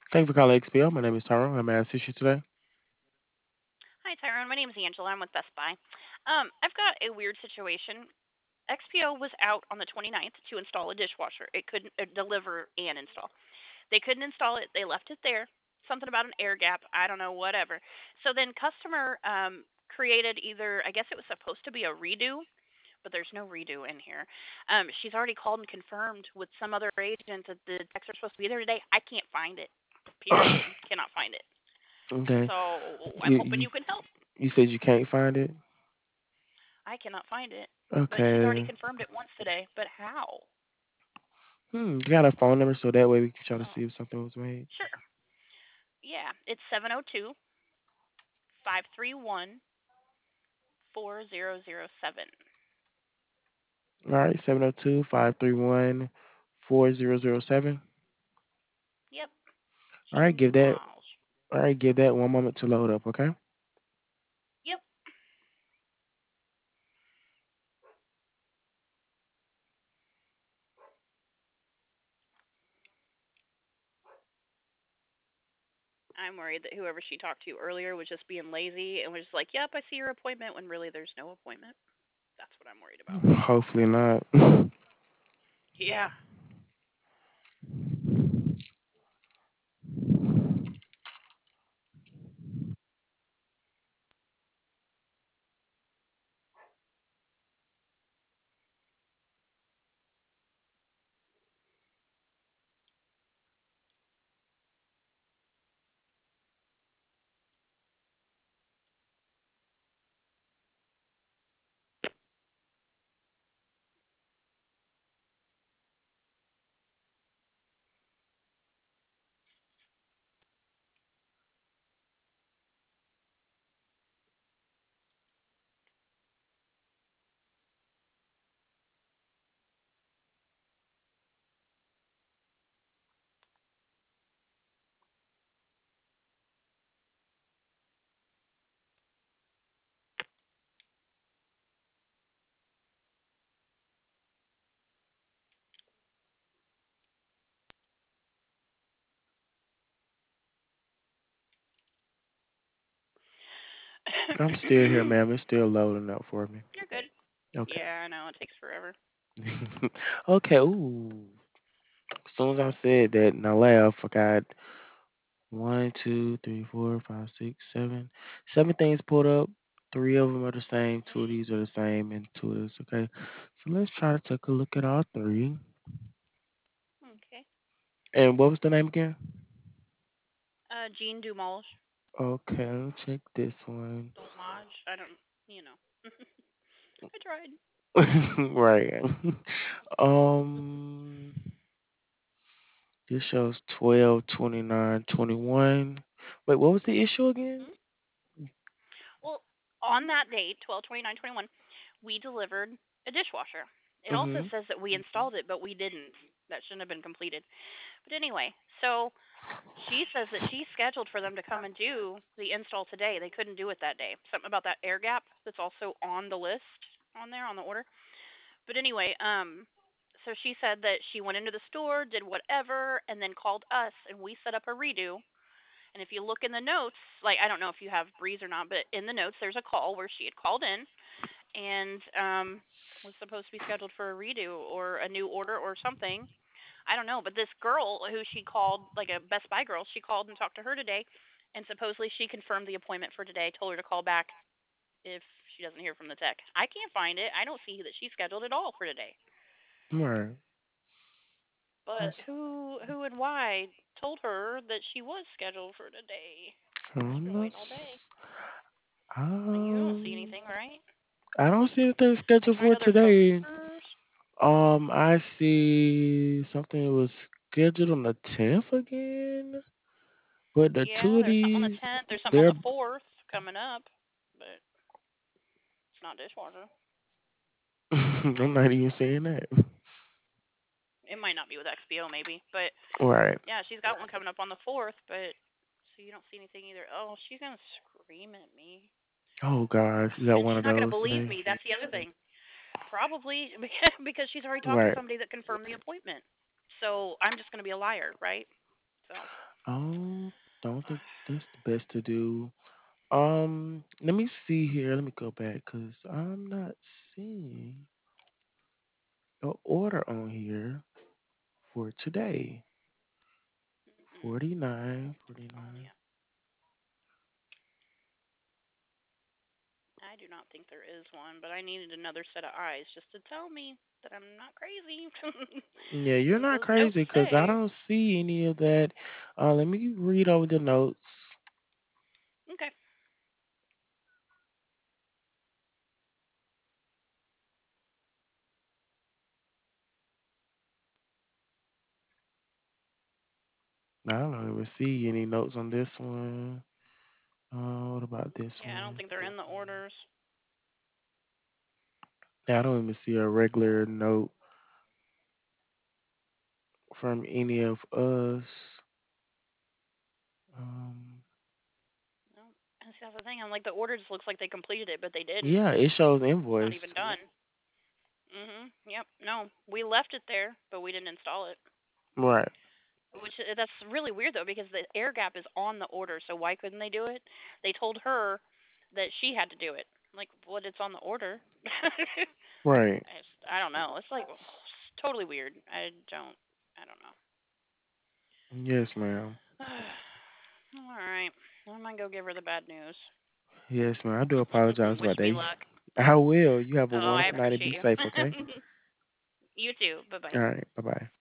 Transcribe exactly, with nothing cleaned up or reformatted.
Thank you for calling X P L. My name is Tyrone. How may I assist you today? Hi, Tyrone. My name is Angela. I'm with Best Buy. Um, I've got a weird situation. X P O was out on the twenty-ninth to install a dishwasher. It couldn't uh, deliver and install. They couldn't install it. They left it there. Something about an air gap. I don't know, whatever. So then customer um, created either, I guess it was supposed to be a redo, but there's no redo in here. Um, she's already called and confirmed with some other agent that the techs are supposed to be there today. I can't find it. Period. Cannot find it. Okay. So I'm You, hoping you you can help. you said you can't find it? I cannot find it. But she's already Okay. confirmed it once today. But how? Hmm. You got a phone number so that way we can try to Oh, see if something was made. sure. Yeah, it's seven oh two, five three one, four zero zero seven. All right. seven oh two, five three one, four zero zero seven. Yep, All right. Jean Give that. Dumas. All right. Give that one moment to load up. Okay. Yep, I'm worried that whoever she talked to earlier was just being lazy and was just like, yep, I see your appointment when really there's no appointment. That's what I'm worried about. Hopefully not. Yeah. I'm still here, ma'am. It's still loading up for me. You're good. Okay. Yeah, I know. It takes forever. Okay. Ooh. As soon as I said that and I laughed, I got one, two, three, four, five, six, seven. Seven things pulled up. Three of them are the same. Two of Mm, these are the same, and two of this. Okay. So let's try to take a look at all three. okay. And what was the name again? Uh, Jean Dumas. Okay, let me check this one. Domage. I don't, you know. I tried. Right. Um, this shows twelve, twenty-nine, twenty-one. Wait, what was the issue again? Hmm? Well, on that date, twelve twenty nine twenty one, we delivered a dishwasher. It also Mm-hmm. says that we installed it, but we didn't. That shouldn't have been completed. But anyway, so she says that she's scheduled for them to come and do the install today. They couldn't do it that day. Something about that air gap that's also on the list on there on the order. But anyway, um so she said that she went into the store, did whatever, and then called us and we set up a redo. And if you look in the notes, like I don't know if you have Breeze or not, but in the notes there's a call where she had called in and um was supposed to be scheduled for a redo or a new order or something. I don't know, but this girl who she called, like a Best Buy girl, she called and talked to her today, and supposedly she confirmed the appointment for today. Told her to call back if she doesn't hear from the tech. I can't find it. I don't see that she's scheduled at all for today. Right. But That's, who, who, and why told her that she was scheduled for today? She's um, been waiting all let's, day. You don't see um, anything, right? I don't see anything I'm scheduled trying for other today. customers. Um, I see something was scheduled on the tenth again, but the two Yeah, of there's something on the these, tenth. There's something on they're, the fourth coming up, but it's not dishwasher. I'm not even seeing that. It might not be with X P O, maybe, but Right. yeah, she's got one coming up on the fourth. But so you don't see anything either. Oh, she's gonna scream at me, Oh gosh, you got and one she's of not gonna those believe today. me. That's the other thing. Probably because she's already talked to Right. somebody that confirmed the appointment. So I'm just gonna be a liar, right? So. Um, don't think that's the best to do. Um, let me see here. Let me go back because I'm not seeing an order on here for today. Mm-mm. Forty-nine, I'm telling forty-nine. you, I do not think there is one, but I needed another set of eyes just to tell me that I'm not crazy. Yeah, you're What not those notes crazy because I say. don't see any of that. Uh, let me read over the notes. Okay. I don't even see any notes on this one. Uh, what about this Yeah, I don't one? think they're in the orders. Yeah, I don't even see a regular note from any of us. Um, No. And see, that's the thing. I'm like, the order just looks like they completed it, but they didn't. yeah, it shows It's not even invoice. done. Mhm. Yep. No, we left it there, but we didn't install it. Right, Which uh, that's really weird though, because the air gap is on the order. So why couldn't they do it? They told her that she had to do it. Like, what? It's on the order. right. I just, I don't know. It's like it's totally weird. I don't. I don't Yes, ma'am. know. All right. I'm gonna go give her the bad news. Yes, ma'am. I do apologize Wish about me that. luck. I will. You have a Oh, I wonderful night and be appreciate safe, okay? you. You too. Bye bye. All right. Bye bye.